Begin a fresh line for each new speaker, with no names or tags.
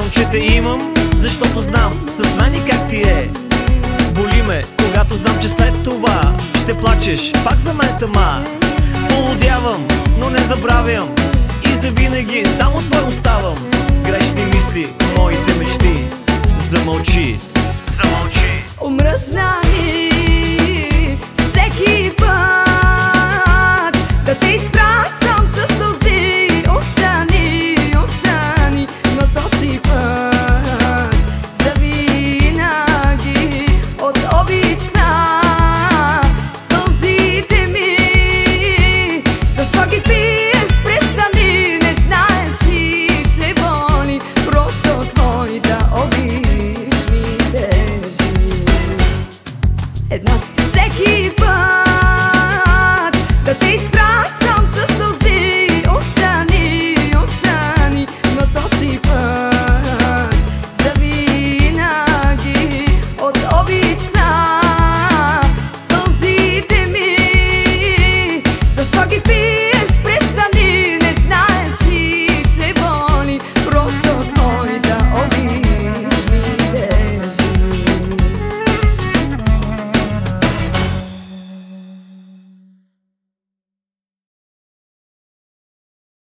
Казвам, че те имам, защото знам с мен и как ти е. Боли ме, когато знам, че след това ще плачеш пак за мен сама. Полудявам, но не забравям и завинаги само твой оставам. Грешни мисли, моите мечти, замълчи, замълчи.
Омръзна ми всеки път да те изпращам със сълзи. Остани, остани на този път завинаги от обичта. Сълзите ми защо ги пиеш? Престани, не знаеш ли, че боли просто твоята обич ми тежи. Една всеки път